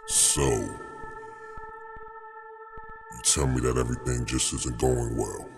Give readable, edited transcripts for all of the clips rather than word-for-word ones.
So, you tell me that everything just isn't going well.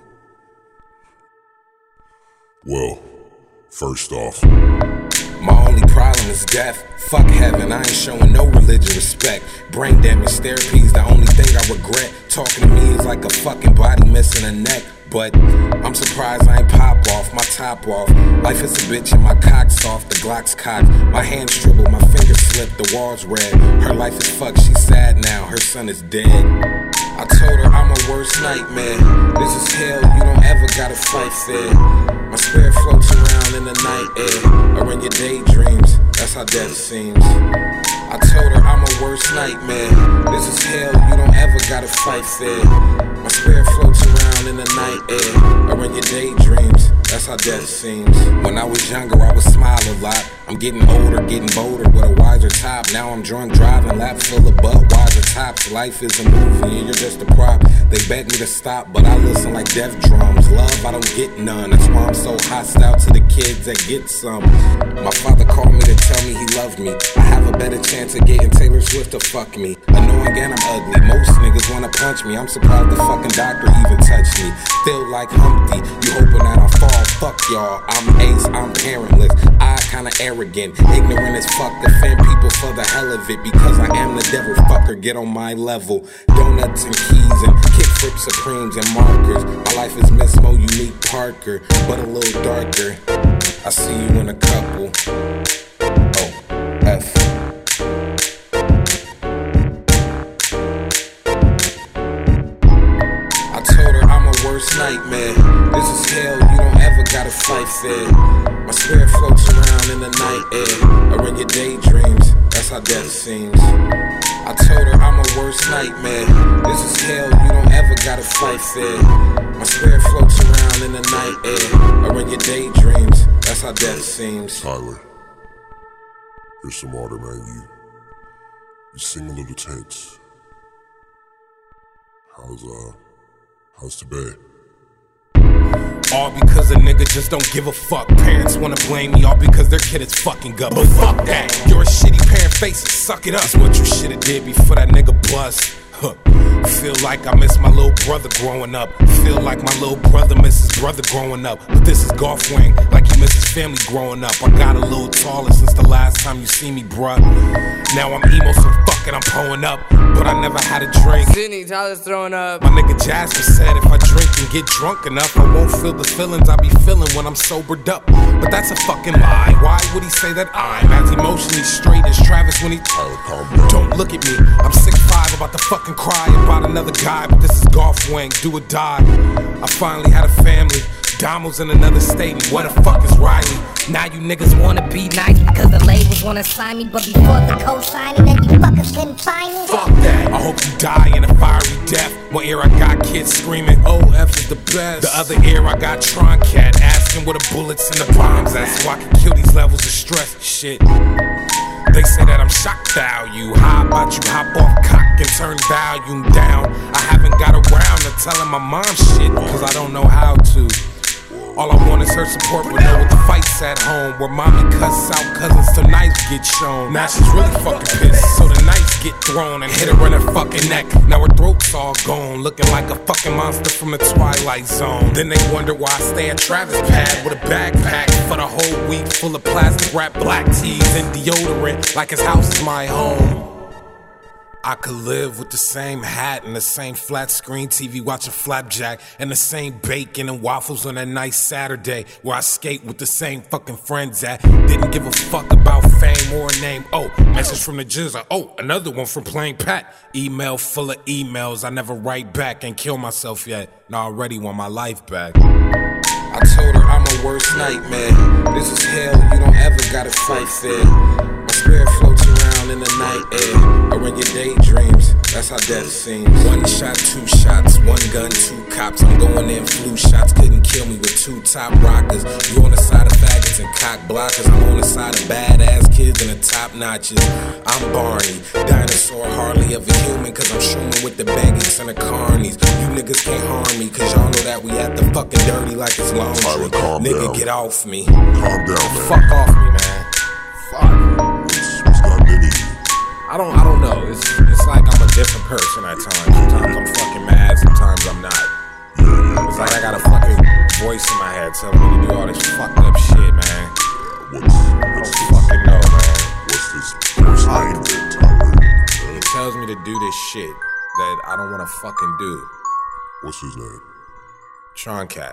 Well, first off, my only problem is death. Fuck heaven, I ain't showing no religious respect. Brain damage therapy's the only thing I regret. Talking to me is like a fucking body missing a neck. But I'm surprised I ain't pop off, my top off. Life is a bitch and my cock's off, the Glock's cocked. My hands dribble, my fingers slip, the wall's red. Her life is fucked, she's sad now, her son is dead. I told her I'm her worst nightmare. This is hell, you don't ever gotta fight fair. My spirit floats around in the night air, or in your daydreams, that's how death seems. I told her I'm her worst nightmare. This is hell, you don't ever gotta fight fair. My spirit floats around in the night air, or in your daydreams, that's how death seems. When I was younger, I would smile a lot. I'm getting older, getting bolder with a wiser top. Now I'm drunk driving, lap full of Budweiser tops. Life is a movie and you're just a prop. They beg me to stop, but I listen like death drums. Love, I don't get none. That's why I'm so hostile to the kids that get some. My father called me to tell me he loved me. I have a better chance of getting Taylor Swift to fuck me. Annoying and I'm ugly. Most niggas wanna punch me. I'm surprised the fucking doctor even touched me. Feel like Humpty, you hoping that I fall. Fuck y'all, I'm ace, I'm parentless. I kinda arrogant, ignorant as fuck. Offend people for the hell of it, because I am the devil fucker. Get on my level. Donuts and keys and kickflip supremes and markers. My life is Miss Mo Unique Parker, but a little darker. I see you in a couple. Oh, F. I told her I'm her worst nightmare. This is hell, you don't ever gotta fight fair. My spirit floats around in the night air, or in your daydreams, that's how death seems. I told her I'm her worst nightmare. This is hell, you don't ever gotta fight fair. My spirit floats around in the night air, or in your daydreams, that's how death seems. Tyler, here's some water, man. You seem a little tense. How's the bed? All because a nigga just don't give a fuck. Parents wanna blame me all because their kid is fucking gut. But fuck that, you're a shitty parent, face it, suck it up. That's what you shoulda did before that nigga bust. Huh. Feel like I miss my little brother growing up. Feel like my little brother miss his brother growing up. But this is golf wing, like he miss his family growing up. I got a little taller since the last time you see me, bruh. Now I'm emo, so fuck it, I'm pulling up. But I never had a drink. Sydney, Tyler's throwing up. My nigga Jasper said if I drink and get drunk enough, I won't feel the feelings I be feeling when I'm sobered up. But that's a fucking lie. Why would he say that I'm as emotionally straight as Travis when he Don't look at me, I'm 6'5", about to fucking cry about another guy. But this is golf wing, do or die. I finally had a family. Damo's in another state, and what the fuck is Riley? Now you niggas wanna be nice because the labels wanna sign me, but before the co-signing, then you fuckers couldn't find me. Fuck that, I hope you die in a fiery death. One ear I got kids screaming, OF is the best. The other ear I got Tron Cat asking where the bullets and the bombs at, so I can kill these levels of stress. Shit. They say that I'm shock value. How about you hop off cock and turn volume down? I haven't got around to telling my mom shit, cause I don't know how to. All I want is her support, but know what the fight's at home. Where mommy cuss out cousins till knives get shown. Now she's really fucking pissed, so the knives get thrown and hit her in her fucking neck. Now her throat's all gone, looking like a fucking monster from the Twilight Zone. Then they wonder why I stay at Travis Pad with a backpack for the whole week, full of plastic wrap black tees and deodorant, like his house is my home. I could live with the same hat and the same flat screen TV watching Flapjack and the same bacon and waffles on that nice Saturday where I skate with the same fucking friends at. Didn't give a fuck about fame or a name. Oh, message from the Jizza. Oh, another one from Plain Pat. Email full of emails I never write back. Ain't kill myself yet. And I already want my life back. I told her I'm her worst nightmare. This is hell, you don't ever gotta fight fair. My spirit floats around in the night air, or in your daydreams, that's how death seems. One shot, two shots, one gun, two cops. I'm going in flu shots, couldn't kill me with two top rockers. You on the side of faggots and cock blockers. I'm on the side of badass kids and the top notches. I'm Barney, dinosaur, hardly of a human, cause I'm shooting with the baggies and the carnies. You niggas can't harm me, cause y'all know that we at the fucking dirty like it's laundry. Tyler, calm Nigga, down. get off me. Calm down, man. Fuck off me, man. Fuck. What's gotten into you? I don't know. It's like I'm a different person at times. Sometimes I'm fucking mad, sometimes I'm not. It's like I got a fucking voice in my head telling me to do all this fucked up shit, man. I don't fucking know, man. What's this first name then, Tyler? It tells me to do this shit that I don't wanna fucking do. What's his name? Tron Cat.